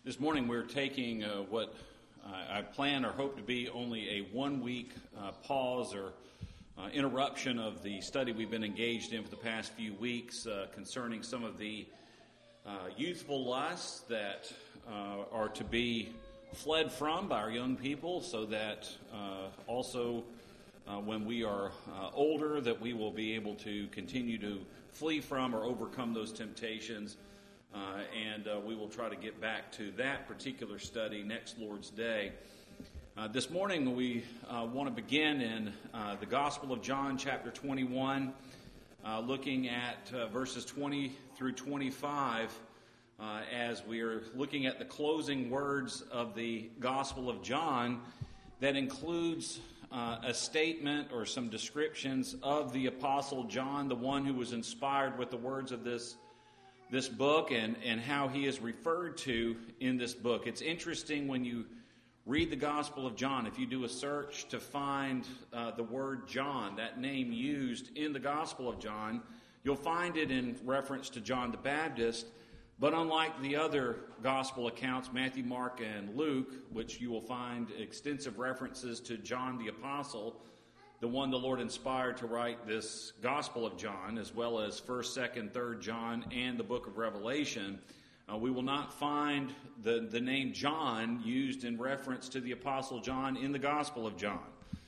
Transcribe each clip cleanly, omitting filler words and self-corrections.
This morning we're taking what I plan or hope to be only a 1 week pause or interruption of the study we've been engaged in for the past few weeks concerning some of the youthful lusts that are to be fled from by our young people, so that also when we are older that we will be able to continue to flee from or overcome those temptations. And we will try to get back to that particular study next Lord's Day. This morning we want to begin in the Gospel of John, chapter 21, looking at verses 20 through 25, as we are looking at the closing words of the Gospel of John that includes a statement or some descriptions of the Apostle John, the one who was inspired with the words of this book and how he is referred to in this book. It's interesting when you read the Gospel of John, if you do a search to find the word John, that name used in the Gospel of John, you'll find it in reference to John the Baptist. But unlike the other Gospel accounts, Matthew, Mark, and Luke, which you will find extensive references to John the Apostle, the one the Lord inspired to write this Gospel of John, as well as 1st, 2nd, 3rd John, and the book of Revelation, we will not find the name John used in reference to the Apostle John in the Gospel of John.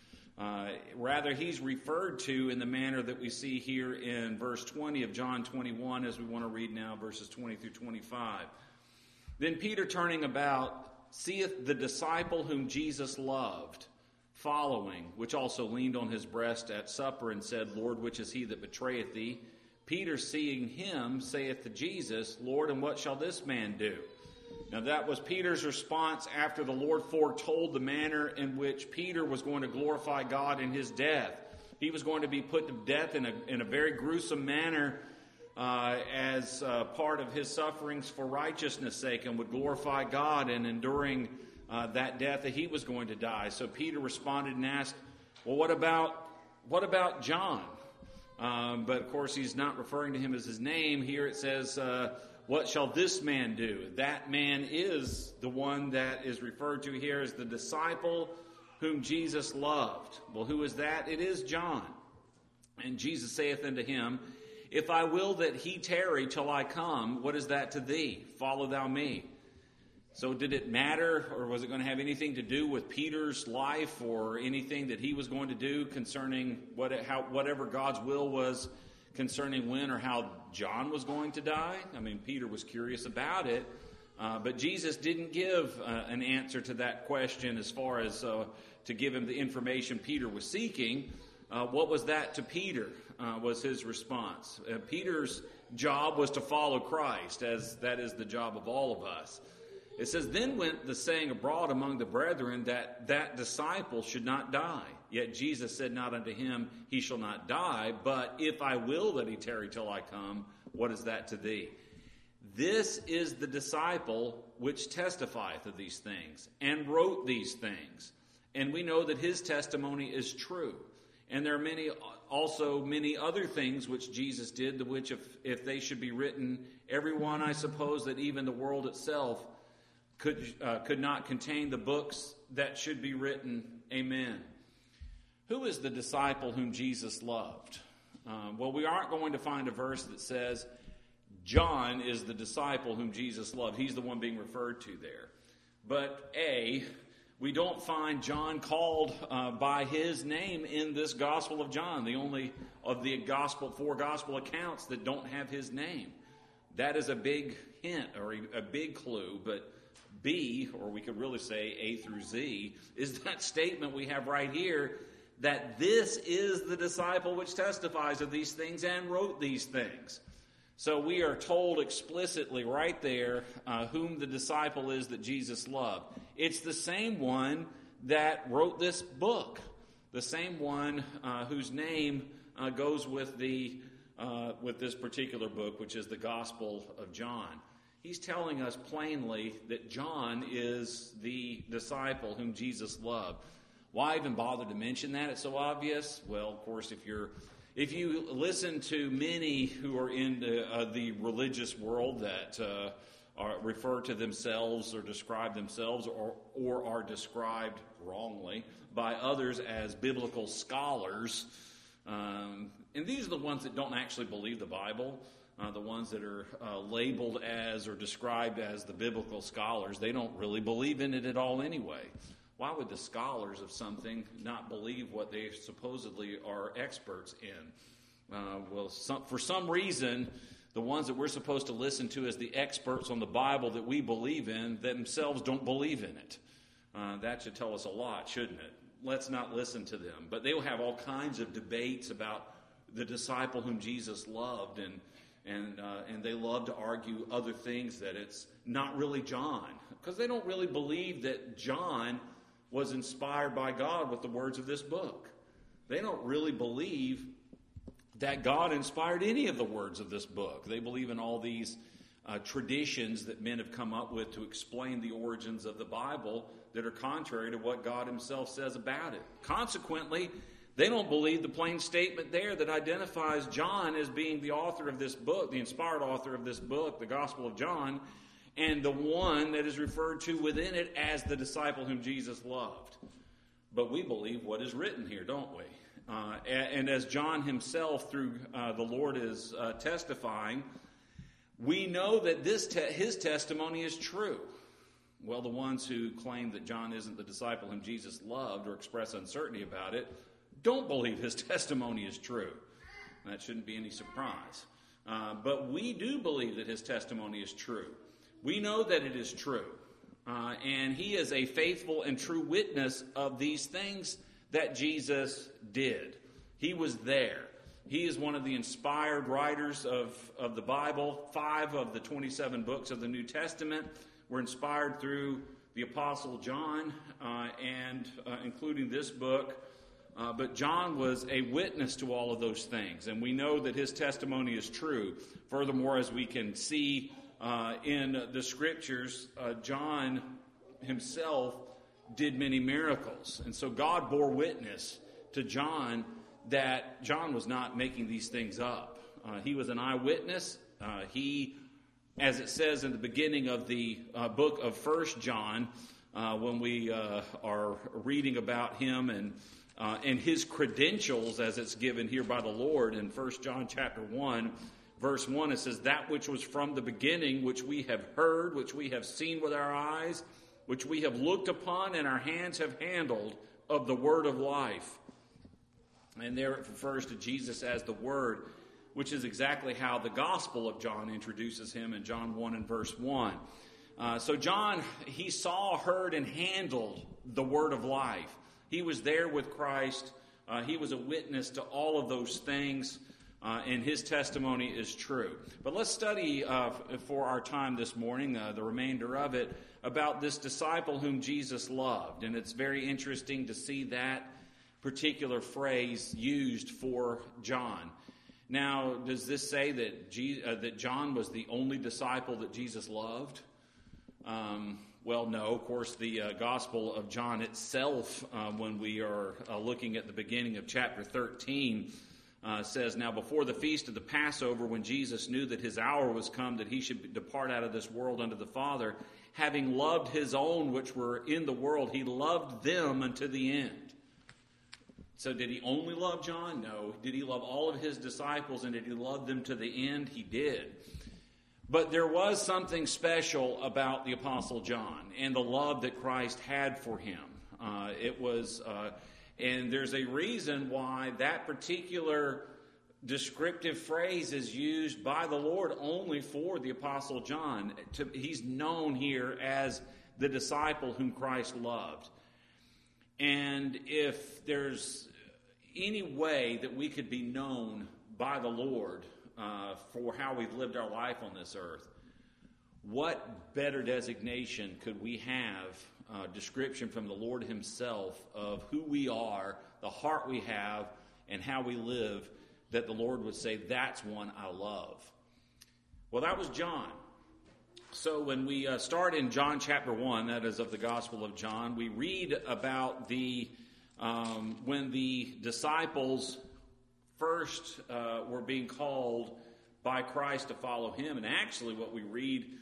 Rather, he's referred to in the manner that we see here in verse 20 of John 21, as we want to read now verses 20 through 25. Then Peter, turning about, seeth the disciple whom Jesus loved, following, which also leaned on his breast at supper, and said, Lord, which is he that betrayeth thee? Peter, seeing him, saith to Jesus, Lord, and what shall this man do? Now that was Peter's response after the Lord foretold the manner in which Peter was going to glorify God in his death. He was going to be put to death in a very gruesome manner as part of his sufferings for righteousness' sake, and would glorify God in enduring that death that he was going to die. So Peter responded and asked, well, what about John? But of course he's not referring to him as his name. Here it says, what shall this man do? That man is the one that is referred to here as the disciple whom Jesus loved. Well, who is that? It is John. And Jesus saith unto him, if I will that he tarry till I come, what is that to thee? Follow thou me. So did it matter, or was it going to have anything to do with Peter's life or anything that he was going to do concerning whatever God's will was concerning when or how John was going to die? I mean, Peter was curious about it, but Jesus didn't give an answer to that question as far as to give him the information Peter was seeking. What was that to Peter, was his response. Peter's job was to follow Christ, as that is the job of all of us. It says, then went the saying abroad among the brethren that disciple should not die. Yet Jesus said not unto him, he shall not die, but if I will that he tarry till I come, what is that to thee? This is the disciple which testifieth of these things, and wrote these things. And we know that his testimony is true. And there are many other things which Jesus did, which if they should be written, every one, I suppose, that even the world itself could not contain the books that should be written. Amen. Who is the disciple whom Jesus loved? Well, we aren't going to find a verse that says John is the disciple whom Jesus loved. He's the one being referred to there. But we don't find John called by his name in this Gospel of John, the only of the four gospel accounts that don't have his name. That is a big hint or a big clue, but B, or we could really say A through Z, is that statement we have right here, that this is the disciple which testifies of these things and wrote these things. So we are told explicitly right there whom the disciple is that Jesus loved. It's the same one that wrote this book, the same one whose name goes with this particular book, which is the Gospel of John. He's telling us plainly that John is the disciple whom Jesus loved. Why even bother to mention that? It's so obvious. Well, of course, if you listen to many who are in the religious world that refer to themselves or describe themselves or are described wrongly by others as biblical scholars. And these are the ones that don't actually believe the Bible, the ones that are labeled as or described as the biblical scholars. They don't really believe in it at all anyway. Why would the scholars of something not believe what they supposedly are experts in? For some reason, the ones that we're supposed to listen to as the experts on the Bible that we believe in themselves don't believe in it. That should tell us a lot, shouldn't it? Let's not listen to them. But they will have all kinds of debates about the disciple whom Jesus loved, and they love to argue other things, that it's not really John, because they don't really believe that John was inspired by God with the words of this book. They don't really believe that God inspired any of the words of this book. They believe in all these traditions that men have come up with to explain the origins of the Bible that are contrary to what God himself says about it. Consequently, they don't believe the plain statement there that identifies John as being the author of this book, the inspired author of this book, the Gospel of John, and the one that is referred to within it as the disciple whom Jesus loved. But we believe what is written here, don't we? And as John himself, through the Lord, is testifying, we know that his testimony is true. Well, the ones who claim that John isn't the disciple whom Jesus loved or express uncertainty about it don't believe his testimony is true. That shouldn't be any surprise. But we do believe that his testimony is true. We know that it is true. And he is a faithful and true witness of these things that Jesus did. He was there. He is one of the inspired writers of the Bible. 5 of the 27 books of the New Testament were inspired through the Apostle John, and including this book. But John was a witness to all of those things, and we know that his testimony is true. Furthermore, as we can see in the Scriptures, John himself did many miracles. And so God bore witness to John that John was not making these things up. He was an eyewitness. He, as it says in the beginning of the book of 1 John, when we are reading about him and his credentials as it's given here by the Lord in 1 John chapter 1, verse 1, it says, "That which was from the beginning, which we have heard, which we have seen with our eyes, which we have looked upon and our hands have handled of the word of life." And there it refers to Jesus as the Word, which is exactly how the Gospel of John introduces him in John 1 and verse 1. So John, he saw, heard, and handled the Word of life. He was there with Christ. He was a witness to all of those things, and his testimony is true. But let's study for our time this morning, the remainder of it, about this disciple whom Jesus loved. And it's very interesting to see that particular phrase used for John. Now, does this say that John was the only disciple that Jesus loved? Well, no. Of course, the Gospel of John itself, when we are looking at the beginning of chapter 13, says, "Now before the feast of the Passover, when Jesus knew that his hour was come, that he should depart out of this world unto the Father, having loved his own which were in the world, he loved them unto the end." So did he only love John? No. Did he love all of his disciples, and did he love them to the end? He did. But there was something special about the Apostle John and the love that Christ had for him. And there's a reason why that particular descriptive phrase is used by the Lord only for the Apostle John. He's known here as the disciple whom Christ loved. And if there's any way that we could be known by the Lord for how we've lived our life on this earth, what better designation could we have, description from the Lord himself of who we are, the heart we have, and how we live, that the Lord would say, "That's one I love." Well, that was John. So when we start in John chapter 1, that is of the Gospel of John, we read about when the disciples first were being called by Christ to follow him. And actually what we read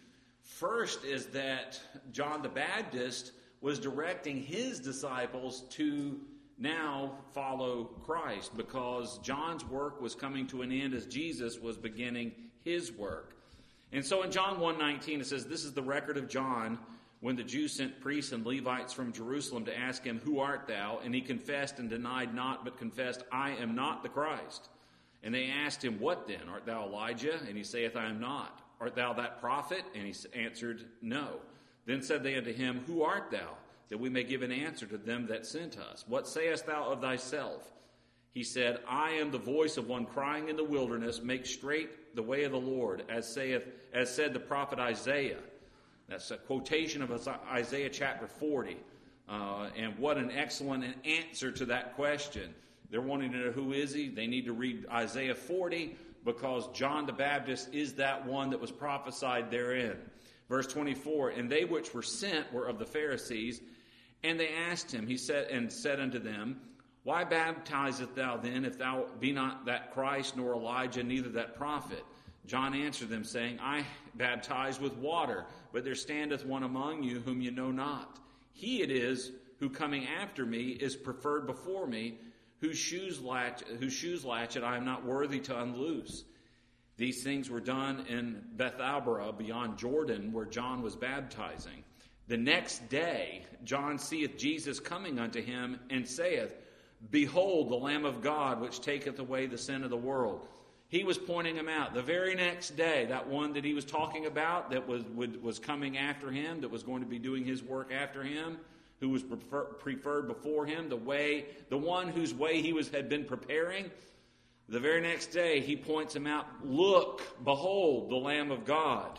First is that John the Baptist was directing his disciples to now follow Christ, because John's work was coming to an end as Jesus was beginning his work. And so in John 1:19 it says, "This is the record of John when the Jews sent priests and Levites from Jerusalem to ask him, 'Who art thou?' And he confessed and denied not, but confessed, 'I am not the Christ.' And they asked him, 'What then? Art thou Elijah?' And he saith, 'I am not.' 'Art thou that prophet?' And he answered, 'No.' Then said they unto him, 'Who art thou? That we may give an answer to them that sent us. What sayest thou of thyself?' He said, 'I am the voice of one crying in the wilderness, make straight the way of the Lord, as said the prophet Isaiah.'" That's a quotation of Isaiah chapter 40. And what an excellent answer to that question. They're wanting to know who is he. They need to read Isaiah 40, because John the Baptist is that one that was prophesied therein. Verse 24, "And they which were sent were of the Pharisees, and they asked him, he said unto them, 'Why baptizest thou then, if thou be not that Christ, nor Elijah, neither that prophet?' John answered them, saying, 'I baptize with water, but there standeth one among you whom you know not. He it is who coming after me is preferred before me, whose shoes latchet I am not worthy to unloose.' These things were done in Bethabara beyond Jordan, where John was baptizing. The next day John seeth Jesus coming unto him, and saith, 'Behold, the Lamb of God, which taketh away the sin of the world.'" He was pointing him out. The very next day, that one that he was talking about, that was coming after him, that was going to be doing his work after him, who was preferred before him, the one whose way he had been preparing. The very next day, he points him out. "Look, behold, the Lamb of God,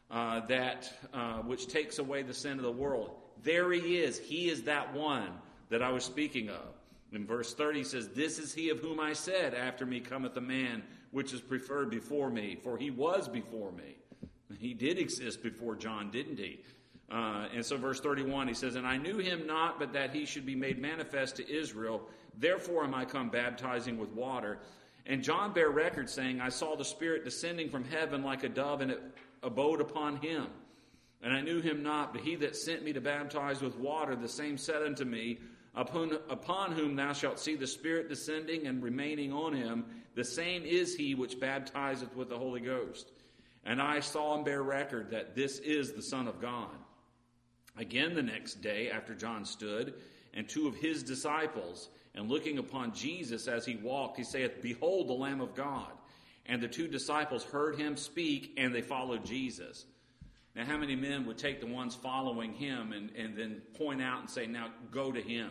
which takes away the sin of the world." There he is. He is that one that I was speaking of. In verse 30 says, "This is he of whom I said, After me cometh a man, which is preferred before me, for he was before me." He did exist before John, didn't he? And so verse 31, he says, "And I knew him not, but that he should be made manifest to Israel. Therefore am I come baptizing with water." And John bare record, saying, "I saw the Spirit descending from heaven like a dove, and it abode upon him. And I knew him not, but he that sent me to baptize with water, the same said unto me, Upon whom thou shalt see the Spirit descending and remaining on him, the same is he which baptizeth with the Holy Ghost. And I saw and bear record that this is the Son of God." Again the next day, after John stood, and two of his disciples, and looking upon Jesus as he walked, he saith, "Behold the Lamb of God." And the two disciples heard him speak, and they followed Jesus. Now, how many men would take the ones following him and then point out and say, "Now go to him"?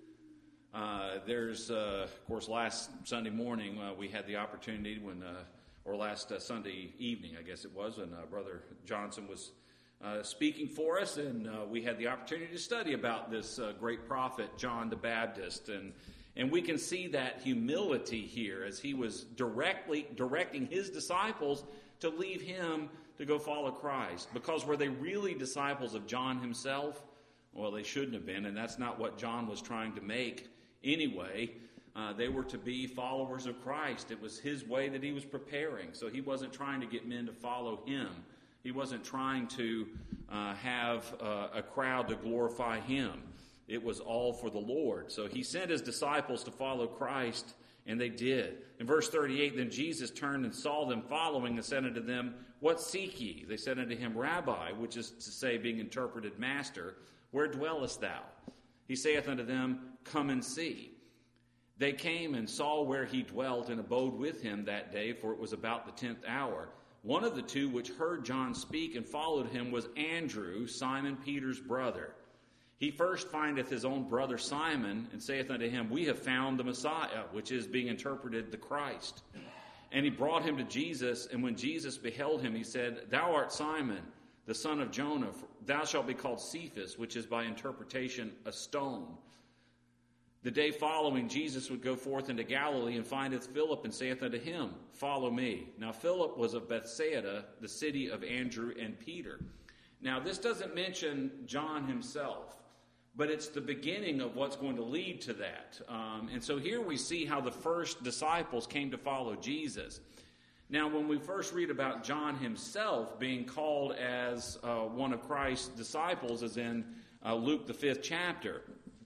Of course, last Sunday morning we had the opportunity or last Sunday evening, I guess it was, when Brother Johnson was speaking for us, and we had the opportunity to study about this great prophet, John the Baptist. And we can see that humility here as he was directing his disciples to leave him to go follow Christ. Because were they really disciples of John himself? Well, they shouldn't have been, and that's not what John was trying to make anyway. They were to be followers of Christ. It was his way that he was preparing. So he wasn't trying to get men to follow him. He wasn't trying to have a crowd to glorify him. It was all for the Lord. So he sent his disciples to follow Christ, and they did. In verse 38, "Then Jesus turned and saw them following, and said unto them, What seek ye? They said unto him, Rabbi," which is to say, being interpreted, Master, "where dwellest thou?" He saith unto them, "Come and see." They came and saw where he dwelt, and abode with him that day, for it was about the 10th hour. One of the two which heard John speak and followed him was Andrew, Simon Peter's brother. He first findeth his own brother Simon, and saith unto him, "We have found the Messiah," which is being interpreted, the Christ. And he brought him to Jesus, and when Jesus beheld him, he said, "Thou art Simon, the son of Jonah. Thou shalt be called Cephas," which is by interpretation a stone. The day following, Jesus would go forth into Galilee, and findeth Philip, and saith unto him, "Follow me." Now Philip was of Bethsaida, the city of Andrew and Peter. Now this doesn't mention John himself, but it's the beginning of what's going to lead to that. And so here we see how the first disciples came to follow Jesus. Now, when we first read about John himself being called as one of Christ's disciples, as in Luke, the 5th chapter,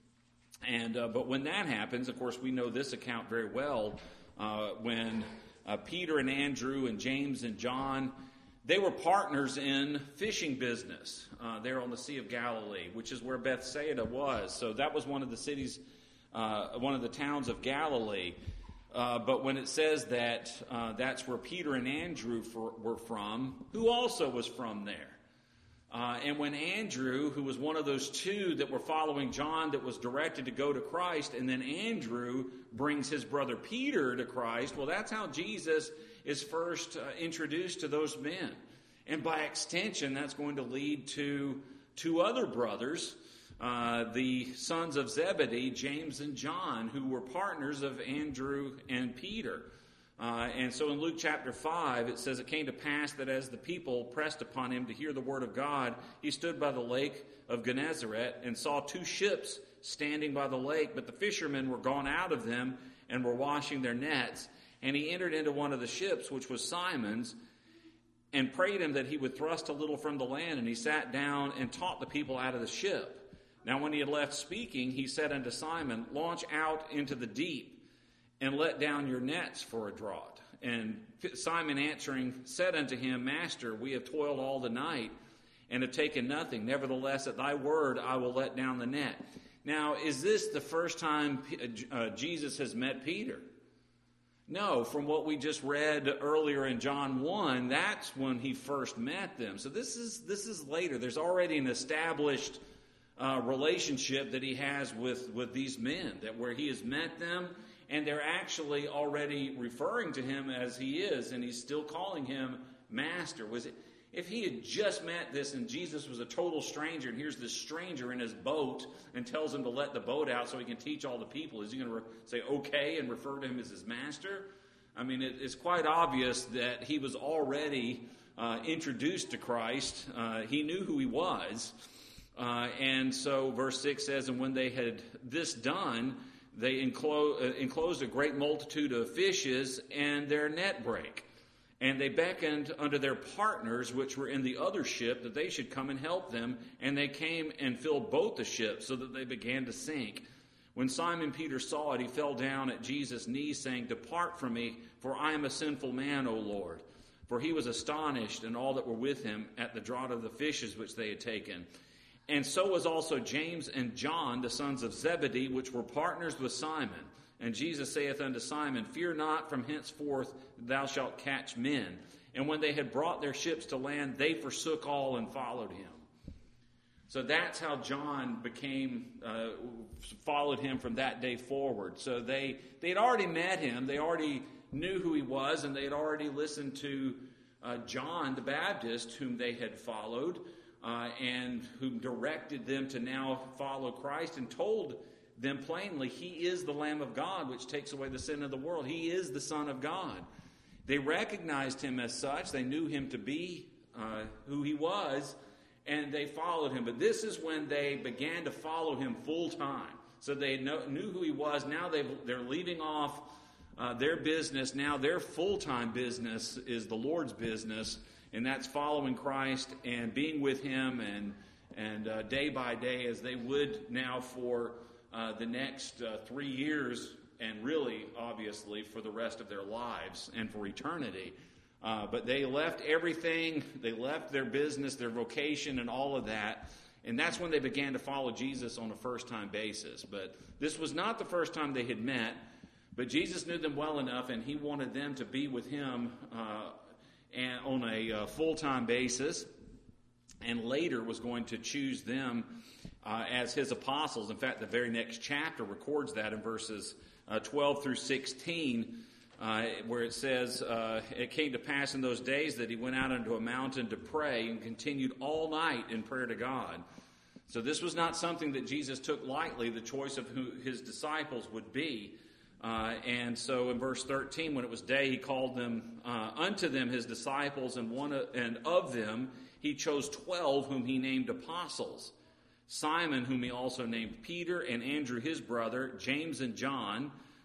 but when that happens, of course, we know this account very well, when Peter and Andrew and James and John, they were partners in fishing business there on the Sea of Galilee, which is where Bethsaida was. So that was one of the cities, one of the towns of Galilee. But when it says that that's where Peter and Andrew were from, who also was from there? And when Andrew, who was one of those two that were following John that was directed to go to Christ, and then Andrew brings his brother Peter to Christ, well, that's how Jesus is first introduced to those men. And by extension, that's going to lead to two other brothers, the sons of Zebedee, James and John, who were partners of Andrew and Peter. And so in Luke chapter 5, it says, "It came to pass that as the people pressed upon him to hear the word of God, he stood by the lake of Gennesaret and saw two ships standing by the lake, but the fishermen were gone out of them and were washing their nets. And he entered into one of the ships, which was Simon's, and prayed him that he would thrust a little from the land. And he sat down and taught the people out of the ship. Now when he had left speaking, he said unto Simon, Launch out into the deep, and let down your nets for a draught. And Simon answering said unto him, Master, we have toiled all the night, and have taken nothing. Nevertheless, at thy word I will let down the net." Now, is this the first time Jesus has met Peter? No, from what we just read earlier in John 1, that's when he first met them. So this is later. There's already an established relationship that he has with these men, that where he has met them, and they're actually already referring to him as he is, and he's still calling him Master. If he had just met this and Jesus was a total stranger, and here's this stranger in his boat and tells him to let the boat out so he can teach all the people, is he going to say okay and refer to him as his master? I mean, it's quite obvious that he was already introduced to Christ. He knew who he was. And so verse 6 says, "And when they had this done, they enclosed a great multitude of fishes, and their net brake. And they beckoned unto their partners, which were in the other ship, that they should come and help them. And they came and filled both the ships, so that they began to sink. When Simon Peter saw it, he fell down at Jesus' knees, saying, Depart from me, for I am a sinful man, O Lord. For he was astonished, and all that were with him, at the draught of the fishes which they had taken. And so was also James and John, the sons of Zebedee, which were partners with Simon. And Jesus saith unto Simon, Fear not, from henceforth thou shalt catch men. And when they had brought their ships to land, they forsook all and followed him." So that's how John followed him from that day forward. So they'd already met him, they already knew who he was, and they had already listened to John the Baptist, whom they had followed, and whom directed them to now follow Christ, and told them plainly, he is the Lamb of God, which takes away the sin of the world. He is the Son of God. They recognized him as such. They knew him to be who he was, and they followed him. But this is when they began to follow him full time. So they knew who he was. Now they're leaving off their business. Now their full-time business is the Lord's business, and that's following Christ and being with him and day by day, as they would now for the next 3 years, and really, obviously, for the rest of their lives and for eternity. But they left everything. They left their business, their vocation, and all of that. And that's when they began to follow Jesus on a first-time basis. But this was not the first time they had met. But Jesus knew them well enough, and he wanted them to be with him and on a full-time basis. And later was going to choose them as his apostles. In fact, the very next chapter records that in verses 12 through 16, where it says, It came to pass in those days that he went out into a mountain to pray and continued all night in prayer to God. So this was not something that Jesus took lightly, the choice of who his disciples would be. And so in verse 13, when it was day, he called them unto them his disciples, and of them he chose 12 whom he named apostles. Simon, whom he also named Peter, and Andrew his brother, James and John,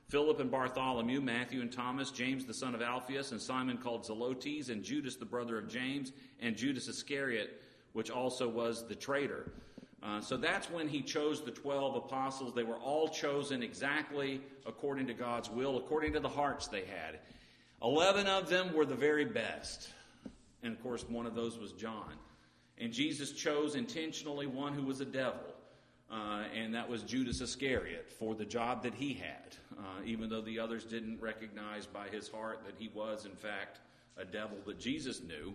Philip and Bartholomew, Matthew and Thomas, James the son of Alphaeus, and Simon called Zelotes, and Judas the brother of James, and Judas Iscariot, which also was the traitor. So that's when he chose the 12 apostles. They were all chosen exactly according to God's will, according to the hearts they had. 11 of them were the very best. And, of course, one of those was John. And Jesus chose intentionally one who was a devil. And that was Judas Iscariot for the job that he had, even though the others didn't recognize by his heart that he was, in fact, a devil that Jesus knew.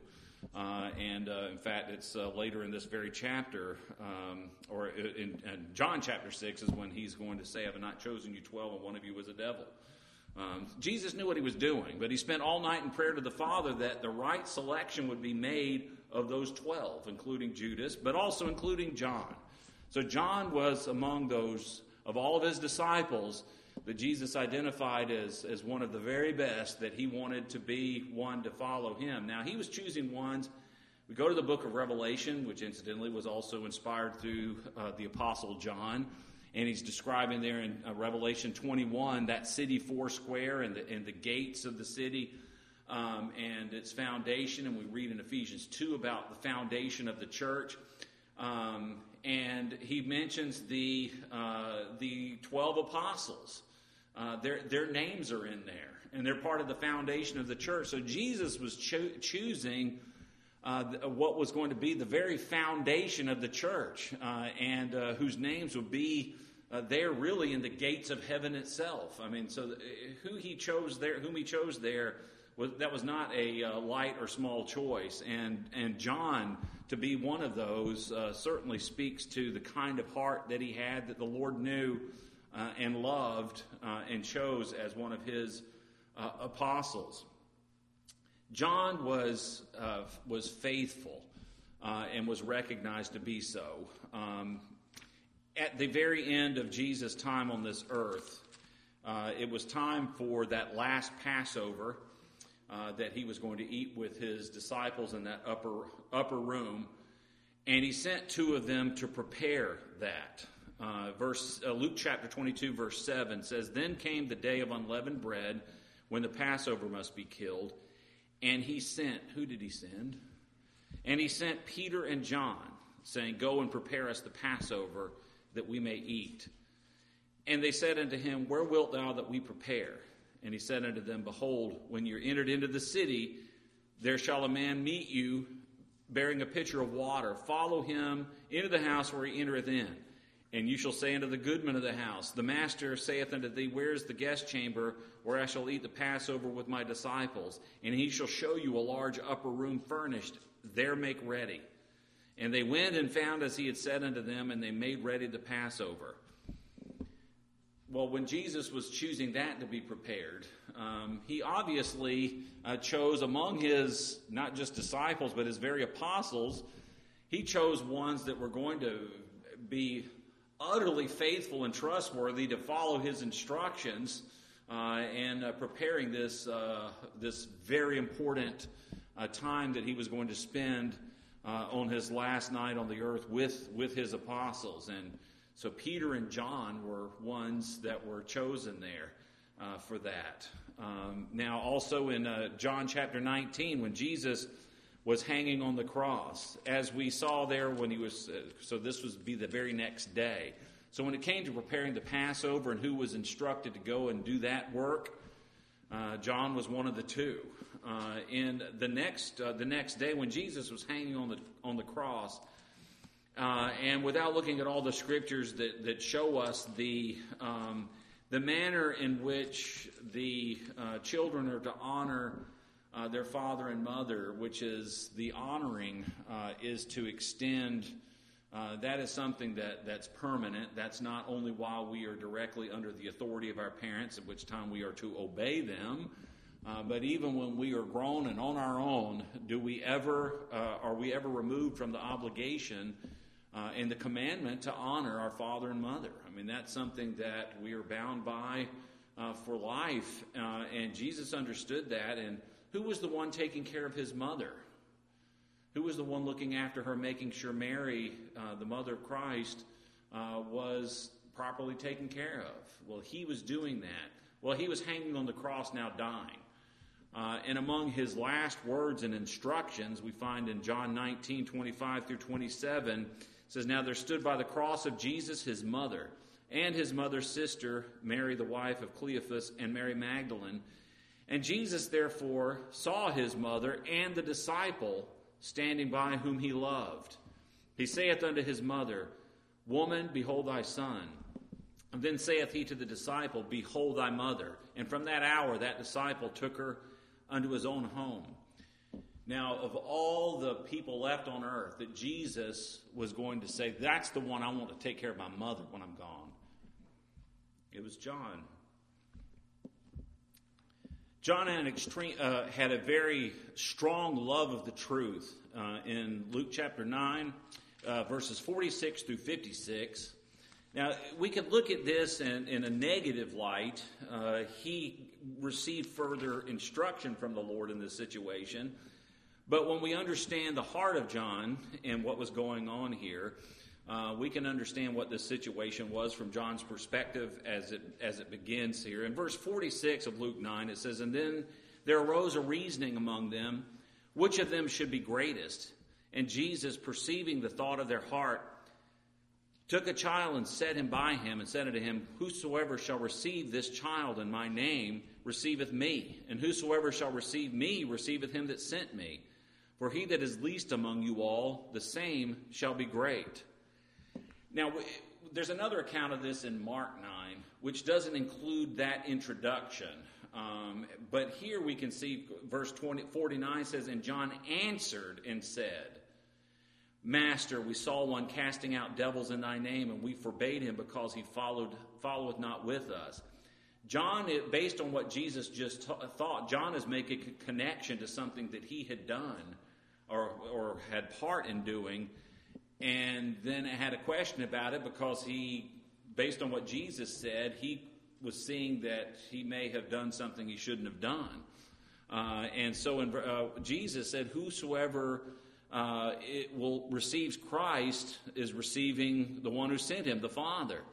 In fact, it's later in this very chapter, or in John chapter 6 is when he's going to say, "I have not chosen you 12, and one of you was a devil." Jesus knew what he was doing, but he spent all night in prayer to the Father that the right selection would be made of those 12, including Judas, but also including John. So John was among those, of all of his disciples, that Jesus identified as one of the very best, that he wanted to be one to follow him. Now, he was choosing ones. We go to the book of Revelation, which incidentally was also inspired through the Apostle John, and he's describing there in Revelation 21 that city four square and the gates of the city and its foundation. And we read in Ephesians 2 about the foundation of the church. And he mentions the 12 apostles. Their names are in there, and they're part of the foundation of the church. So Jesus was choosing what was going to be the very foundation of the church, and whose names would be there really in the gates of heaven itself. I mean, so whom he chose there, that was not a light or small choice. And John, to be one of those, certainly speaks to the kind of heart that he had, that the Lord knew and loved and chose as one of his apostles. John was faithful and was recognized to be so. At the very end of Jesus' time on this earth, it was time for that last Passover that he was going to eat with his disciples in that upper room, and he sent two of them to prepare that. Luke chapter 22, verse 7 says, "Then came the day of unleavened bread, when the Passover must be killed, and he sent," who did he send? "And he sent Peter and John, saying, 'Go and prepare us the Passover, that we may eat.' And they said unto him, 'Where wilt thou that we prepare?' And he said unto them, 'Behold, when you're entered into the city, there shall a man meet you, bearing a pitcher of water. Follow him into the house where he entereth in. And you shall say unto the goodman of the house, The master saith unto thee, Where is the guest chamber, where I shall eat the Passover with my disciples? And he shall show you a large upper room furnished. There make ready.' And they went and found as he had said unto them, and they made ready the Passover." Well, when Jesus was choosing that to be prepared, he obviously chose among his, not just disciples, but his very apostles, he chose ones that were going to be utterly faithful and trustworthy to follow his instructions and preparing this very important time that he was going to spend on his last night on the earth with his apostles. And so Peter and John were ones that were chosen there for that. Now also in John chapter 19, when Jesus was hanging on the cross, as we saw there when he was, so this would be the very next day. So when it came to preparing the Passover and who was instructed to go and do that work, John was one of the two. And the next day when Jesus was hanging on the cross, and without looking at all the scriptures that show us the manner in which the children are to honor their father and mother, which is the honoring, is to extend. That is something that's permanent. That's not only while we are directly under the authority of our parents, at which time we are to obey them, but even when we are grown and on our own, are we ever removed from the obligation and the commandment to honor our father and mother? I mean, that's something that we are bound by for life, and Jesus understood that. And who was the one taking care of his mother? Who was the one looking after her, making sure Mary, the mother of Christ, was properly taken care of? Well, he was doing that. Well, he was hanging on the cross now dying. And among his last words and instructions, we find in John 19:25 through 27, it says, "Now there stood by the cross of Jesus his mother, and his mother's sister, Mary the wife of Cleophas, and Mary Magdalene. And Jesus therefore saw his mother and the disciple standing by whom he loved. He saith unto his mother, Woman, behold thy son. And then saith he to the disciple, Behold thy mother. And from that hour that disciple took her unto his own home." Now, of all the people left on earth that Jesus was going to say, that's the one I want to take care of my mother when I'm gone, it was John. John had a very strong love of the truth. In Luke chapter 9, verses 46 through 56. Now, we could look at this in a negative light. He received further instruction from the Lord in this situation. But when we understand the heart of John and what was going on here, we can understand what this situation was from John's perspective as it begins here. In verse 46 of Luke 9, it says, "And then there arose a reasoning among them, which of them should be greatest. And Jesus, perceiving the thought of their heart, took a child and set him by him, and said unto him, Whosoever shall receive this child in my name receiveth me, and whosoever shall receive me receiveth him that sent me. For he that is least among you all, the same shall be great." Now, there's another account of this in Mark 9, which doesn't include that introduction. But here we can see verse 49 says, "And John answered and said, Master, we saw one casting out devils in thy name, and we forbade him because he followeth not with us." John, based on what Jesus just thought, John is making a connection to something that he had done or had part in doing, and then had a question about it because he, based on what Jesus said, he was seeing that he may have done something he shouldn't have done. And so Jesus said, "Whosoever receives Christ is receiving the one who sent him, the Father."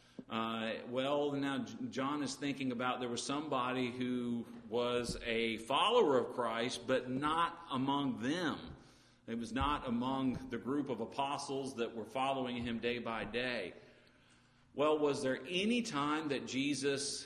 Well, now John is thinking about there was somebody who was a follower of Christ, but not among them. It was not among the group of apostles that were following him day by day. Well, was there any time that Jesus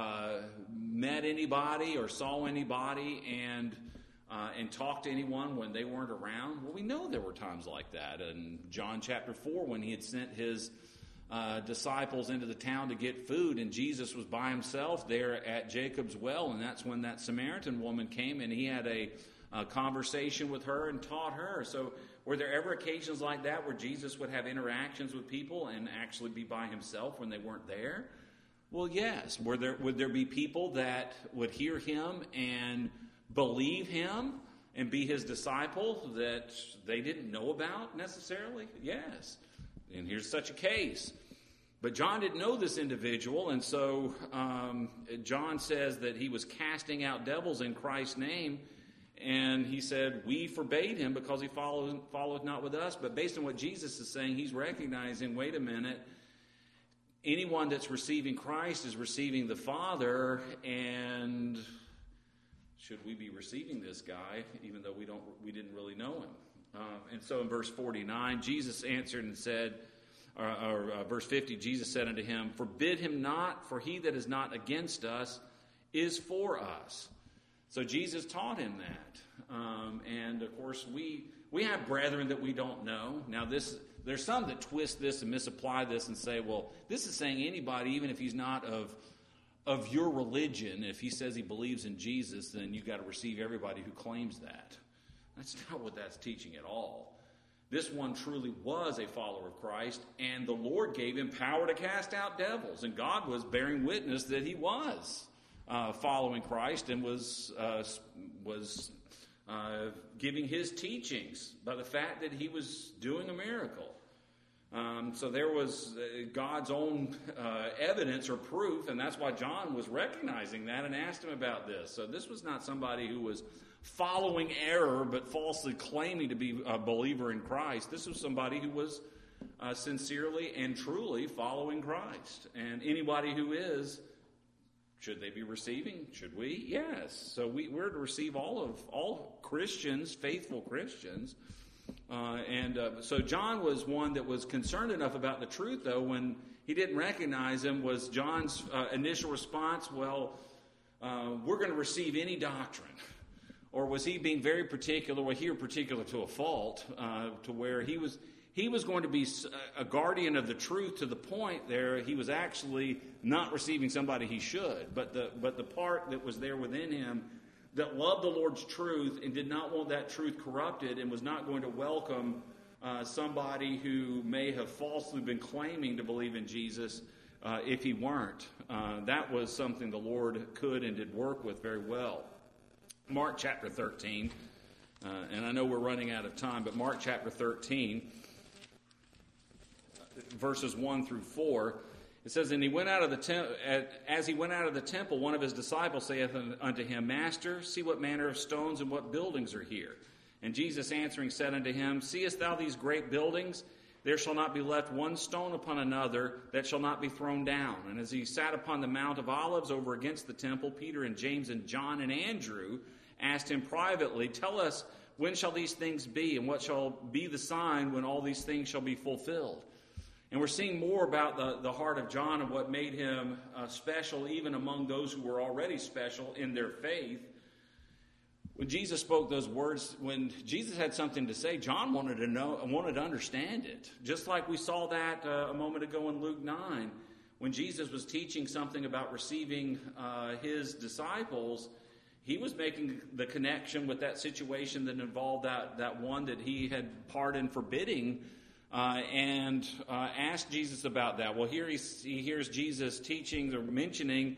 met anybody or saw anybody and talked to anyone when they weren't around? Well, we know there were times like that. In John chapter 4, when he had sent his disciples into the town to get food, and Jesus was by himself there at Jacob's well, and that's when that Samaritan woman came, and he had a conversation with her and taught her. So were there ever occasions like that where Jesus would have interactions with people and actually be by himself when they weren't there? Well, yes. Would there be people that would hear him and believe him and be his disciple that they didn't know about necessarily? Yes. And here's such a case. But John didn't know this individual, and so John says that he was casting out devils in Christ's name, and he said, "We forbade him because he followeth not with us." But based on what Jesus is saying, he's recognizing, wait a minute, anyone that's receiving Christ is receiving the Father, and should we be receiving this guy, even though we didn't really know him? And so in verse 49, Jesus answered and said, verse 50, Jesus said unto him, "Forbid him not, for he that is not against us is for us." So Jesus taught him that. And of course, we have brethren that we don't know. Now, there's some that twist this and misapply this and say, well, this is saying anybody, even if he's not of your religion, if he says he believes in Jesus, then you've got to receive everybody who claims that. That's not what that's teaching at all. This one truly was a follower of Christ, and the Lord gave him power to cast out devils, and God was bearing witness that he was following Christ and was giving his teachings by the fact that he was doing a miracle. So there was God's own evidence or proof, and that's why John was recognizing that and asked him about this. So this was not somebody who was following error but falsely claiming to be a believer in Christ. This was somebody who was sincerely and truly following Christ. And anybody who is Should they be receiving? Should we? Yes. So we're to receive all Christians, faithful Christians. So John was one that was concerned enough about the truth, though, when he didn't recognize him. Was John's initial response, well, we're going to receive any doctrine? Or was he being very particular, well, here particular to a fault, to where he was going to be a guardian of the truth to the point there he was actually not receiving somebody he should. But the part that was there within him that loved the Lord's truth and did not want that truth corrupted and was not going to welcome somebody who may have falsely been claiming to believe in Jesus if he weren't. That was something the Lord could and did work with very well. Mark chapter 13, and I know we're running out of time, but Mark chapter 13, verses 1 through 4, it says, And he went out of as he went out of the temple, one of his disciples saith unto him, Master, see what manner of stones and what buildings are here. And Jesus answering said unto him, Seest thou these great buildings? There shall not be left one stone upon another that shall not be thrown down. And as he sat upon the Mount of Olives over against the temple, Peter and James and John and Andrew asked him privately, Tell us, when shall these things be, and what shall be the sign when all these things shall be fulfilled? And we're seeing more about the heart of John and what made him special, even among those who were already special in their faith. When Jesus spoke those words, when Jesus had something to say, John wanted to understand it. Just like we saw that a moment ago in Luke 9, when Jesus was teaching something about receiving his disciples, he was making the connection with that situation that involved that one that he had part in forbidding, and asked Jesus about that. Well, here he hears Jesus teaching or mentioning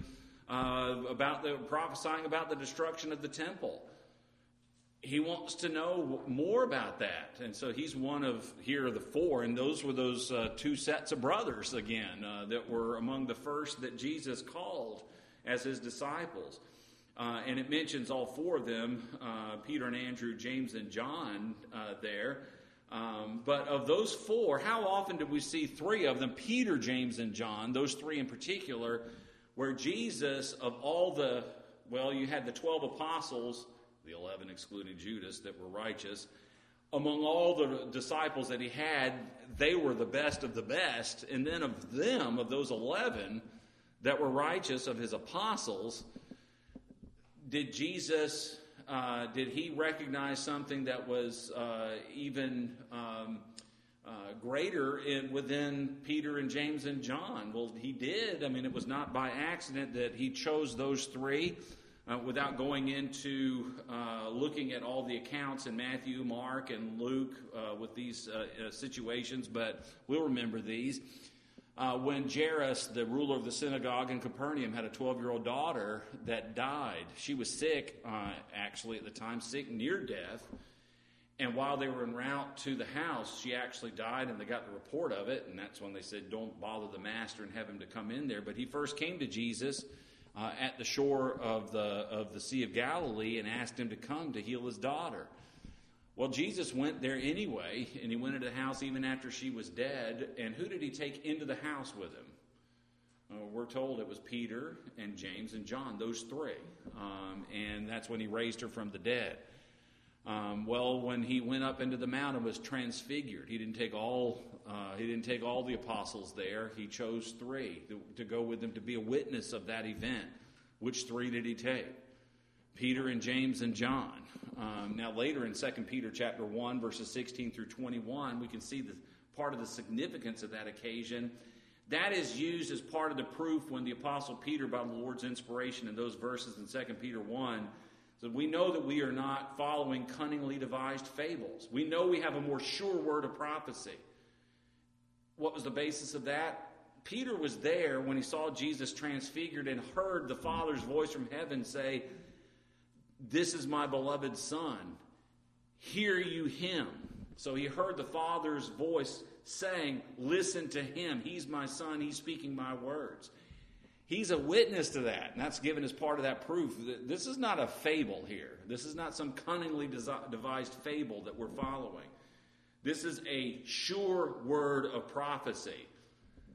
prophesying about the destruction of the temple. He wants to know more about that. And so he's one of, here are the four, and those were those two sets of brothers again that were among the first that Jesus called as his disciples. And it mentions all four of them, Peter and Andrew, James and John there. But of those four, how often did we see three of them, Peter, James, and John, those three in particular, where Jesus, of all you had the 12 apostles, the 11 excluding Judas, that were righteous. Among all the disciples that he had, they were the best of the best. And then of those 11 that were righteous, of his apostles, did Jesus, did he recognize something that was even greater within Peter and James and John? Well, he did. I mean, it was not by accident that he chose those three. Without going into looking at all the accounts in Matthew, Mark, and Luke with these situations, but we'll remember these. When Jairus, the ruler of the synagogue in Capernaum, had a 12-year-old daughter that died. She was sick, actually at the time, sick near death. And while they were en route to the house, she actually died, and they got the report of it. And that's when they said, don't bother the master and have him to come in there. But he first came to Jesus at the shore of the Sea of Galilee and asked him to come to heal his daughter. Well, Jesus went there anyway, and he went into the house even after she was dead. And who did he take into the house with him? We're told it was Peter and James and John, those three. And that's when he raised her from the dead. When he went up into the mountain and was transfigured, he didn't take all the apostles there. He chose three to go with him to be a witness of that event. Which three did he take? Peter and James and John. Now later in 2 Peter chapter 1, verses 16 through 21, we can see the part of the significance of that occasion. That is used as part of the proof when the apostle Peter, by the Lord's inspiration in those verses in 2 Peter 1, so we know that we are not following cunningly devised fables. We know we have a more sure word of prophecy. What was the basis of that? Peter was there when he saw Jesus transfigured and heard the Father's voice from heaven say, "This is my beloved Son. Hear you him." So he heard the Father's voice saying, listen to him. He's my Son. He's speaking my words. He's a witness to that, and that's given as part of that proof. This is not a fable here. This is not some cunningly devised fable that we're following. This is a sure word of prophecy.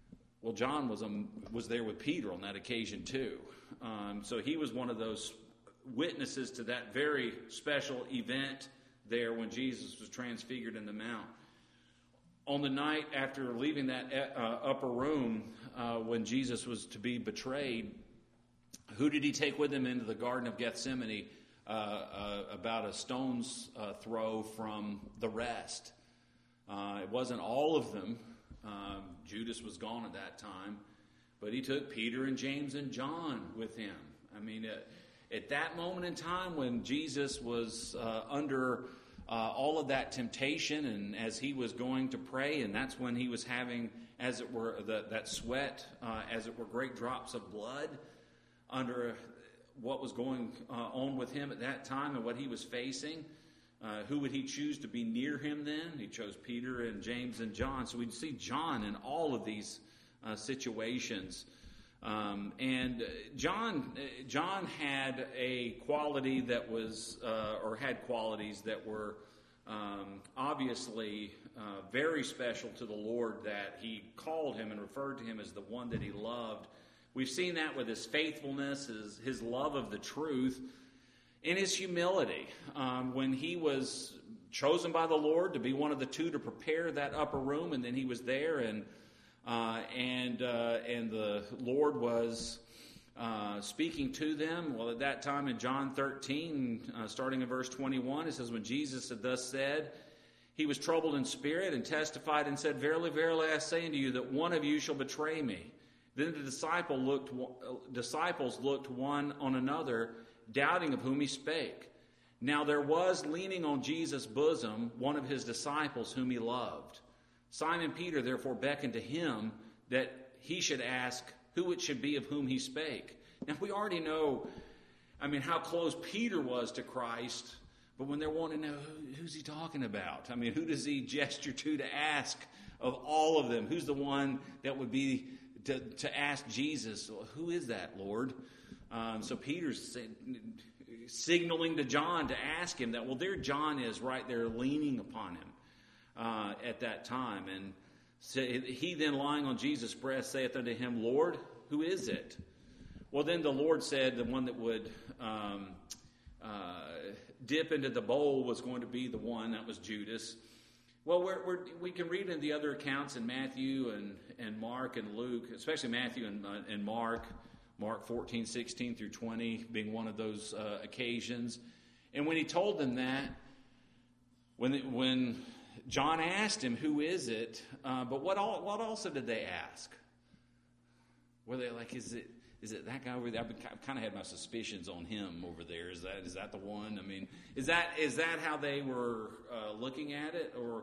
Well, John was there with Peter on that occasion too. So he was one of those witnesses to that very special event there when Jesus was transfigured in the mount. On the night after leaving that upper room, when Jesus was to be betrayed, who did he take with him into the Garden of Gethsemane about a stone's throw from the rest? It wasn't all of them. Judas was gone at that time, but he took Peter and James and John with him. I mean, at that moment in time when Jesus was under all of that temptation, and as he was going to pray, and that's when he was having, as it were, that sweat, as it were, great drops of blood under what was going on with him at that time and what he was facing. Who would he choose to be near him then? He chose Peter and James and John. So we'd see John in all of these situations. And John had a quality that was, or had qualities that were obviously very special to the Lord, that he called him and referred to him as the one that he loved. We've seen that with his faithfulness, his love of the truth, and his humility. When he was chosen by the Lord to be one of the two to prepare that upper room, and then he was there, and the Lord was speaking to them. Well, at that time in John 13, starting in verse 21, it says, when Jesus had thus said, he was troubled in spirit and testified and said, verily, verily, I say unto you that one of you shall betray me. Then the disciples looked one on another, doubting of whom he spake. Now there was leaning on Jesus' bosom one of his disciples whom he loved. Simon Peter therefore beckoned to him that he should ask who it should be of whom he spake. Now we already know, how close Peter was to Christ, but when they're wanting to know who's he talking about, who does he gesture to ask of all of them? Who's the one that would be to ask Jesus, who is that, Lord? So Peter's signaling to John to ask him that. Well, there John is right there leaning upon him at that time. And so he then, lying on Jesus' breast, saith unto him, Lord, who is it? Well, then the Lord said the one that would dip into the bowl was going to be the one, that was Judas. Well, we can read in the other accounts in Matthew and Mark and Luke, especially Matthew and Mark 14, 16 through 20 being one of those occasions. And when he told them that, when John asked him, who is it? But what also did they ask? Were they like, is it that guy over there? I've kind of had my suspicions on him over there. Is that the one? Is that how they were looking at it? Or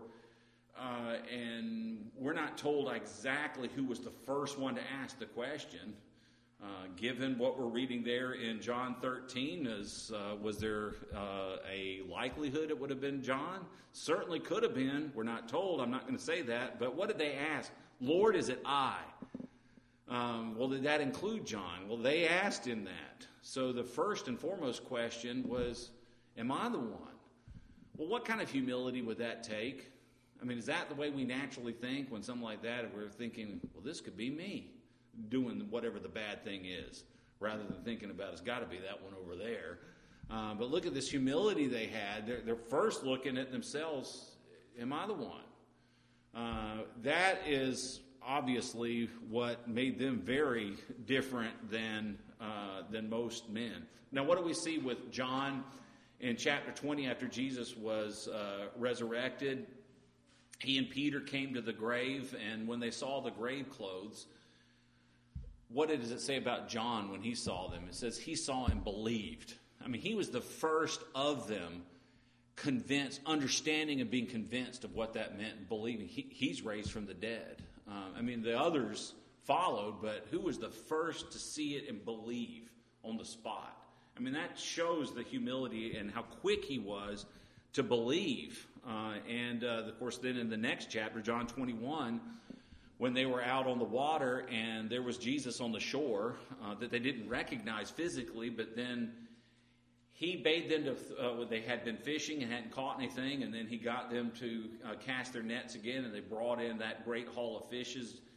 and we're not told exactly who was the first one to ask the question. Given what we're reading there in John 13, was there a likelihood it would have been John? Certainly could have been. We're not told. I'm not going to say that. But what did they ask? Lord, is it I? Well, did that include John? Well, they asked him that. So the first and foremost question was, am I the one? Well, what kind of humility would that take? Is that the way we naturally think when something like that, if we're thinking, well, this could be me doing whatever the bad thing is, rather than thinking about it's got to be that one over there. But look at this humility they had. They're first looking at themselves, am I the one? That is obviously what made them very different than most men. Now, what do we see with John in chapter 20 after Jesus was resurrected? He and Peter came to the grave, and when they saw the grave clothes, what does it say about John when he saw them? It says he saw and believed. He was the first of them convinced, understanding and being convinced of what that meant, and believing. He's raised from the dead. The others followed, but who was the first to see it and believe on the spot? That shows the humility and how quick he was to believe. Of course, then in the next chapter, John 21, when they were out on the water and there was Jesus on the shore that they didn't recognize physically, but then he bade them to, they had been fishing and hadn't caught anything, and then he got them to cast their nets again, and they brought in that great haul of fishes.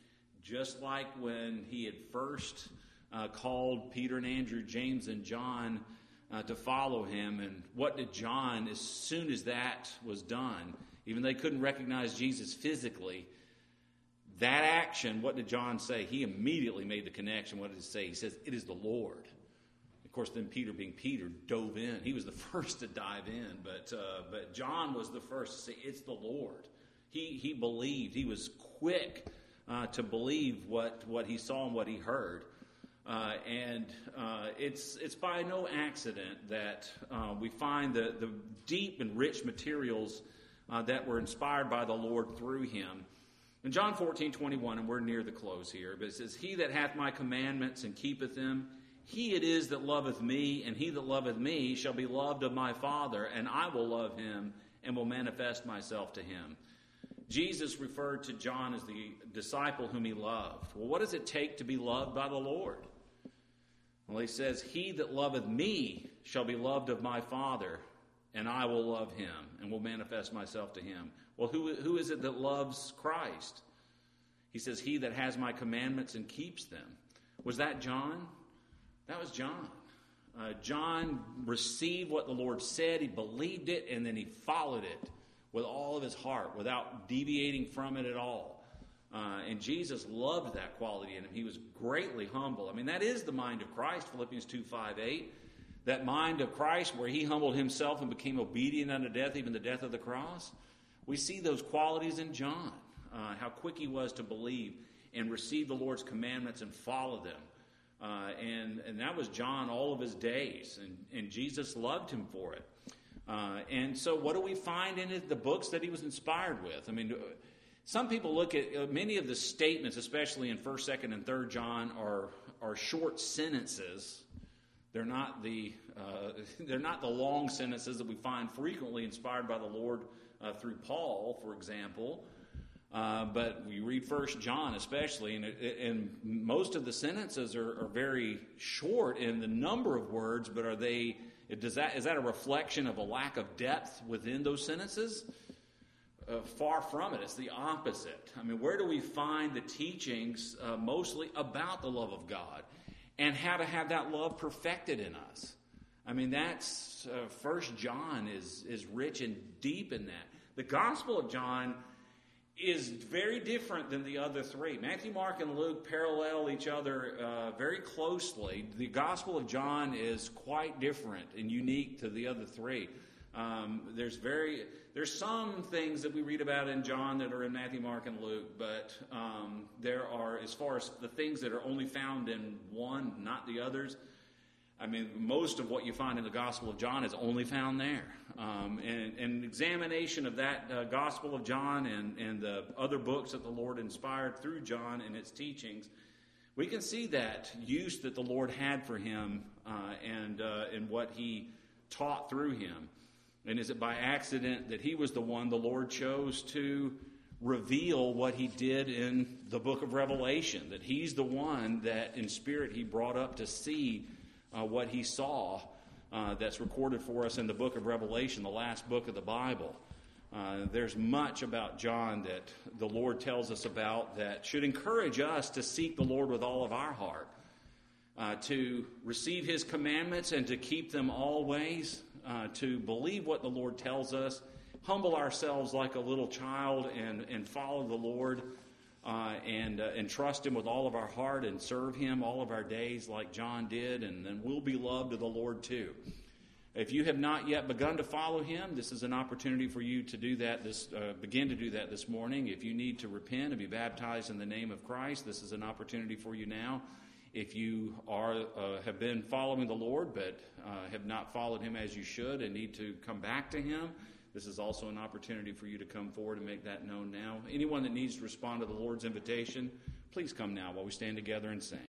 just like when he had first called Peter and Andrew, James and John to follow him. And what did John, as soon as that was done, even though they couldn't recognize Jesus physically, that action, what did John say? He immediately made the connection. What did he say? He says, "It is the Lord." Of course, then Peter, being Peter, dove in. He was the first to dive in, but John was the first to say, "It's the Lord." He believed. He was quick to believe what he saw and what he heard. And it's by no accident that we find the deep and rich materials that were inspired by the Lord through him. In John 14:21, and we're near the close here, but it says, "He that hath my commandments and keepeth them, he it is that loveth me, and he that loveth me shall be loved of my Father, and I will love him and will manifest myself to him." Jesus referred to John as the disciple whom he loved. Well, what does it take to be loved by the Lord? Well, he says, "He that loveth me shall be loved of my Father, and I will love him and will manifest myself to him." Well, who is it that loves Christ? He says, "He that has my commandments and keeps them." Was that John? That was John. John received what the Lord said, he believed it, and then he followed it with all of his heart, without deviating from it at all. And Jesus loved that quality in him. He was greatly humble. I mean, that is the mind of Christ, Philippians 2:5-8. That mind of Christ where he humbled himself and became obedient unto death, even the death of the cross. We see those qualities in John, how quick he was to believe and receive the Lord's commandments and follow them. And that was John all of his days, and Jesus loved him for it. And so what do we find in the books that he was inspired with? I mean, some people look at many of the statements, especially in 1st, 2nd, and 3rd John, are short sentences. They're not the long sentences that we find frequently inspired by the Lord through Paul, for example. But we read 1 John especially, and most of the sentences are very short in the number of words, but is that a reflection of a lack of depth within those sentences? Far from it. It's the opposite. I mean, where do we find the teachings mostly about the love of God and how to have that love perfected in us? I mean, that's 1 John is rich and deep in that. The Gospel of John is very different than the other three. Matthew, Mark, and Luke parallel each other very closely. The Gospel of John is quite different and unique to the other three. There's some things that we read about in John that are in Matthew, Mark, and Luke, but there are, as far as the things that are only found in one, not the others, I mean, most of what you find in the Gospel of John is only found there. And an examination of that Gospel of John and the other books that the Lord inspired through John and its teachings, we can see that use that the Lord had for him and what he taught through him. And is it by accident that he was the one the Lord chose to reveal what he did in the book of Revelation? That he's the one that in spirit he brought up to see what he saw that's recorded for us in the book of Revelation, the last book of the Bible. There's much about John that the Lord tells us about that should encourage us to seek the Lord with all of our heart, to receive his commandments and to keep them always, to believe what the Lord tells us, humble ourselves like a little child and follow the Lord, and trust him with all of our heart and serve him all of our days like John did, and then we'll be loved of the Lord too. If you have not yet begun to follow him, this is an opportunity for you to do that. Begin to do that this morning. If you need to repent and be baptized in the name of Christ, this is an opportunity for you now. If you have been following the Lord but have not followed him as you should and need to come back to him, this is also an opportunity for you to come forward and make that known now. Anyone that needs to respond to the Lord's invitation, please come now while we stand together and sing.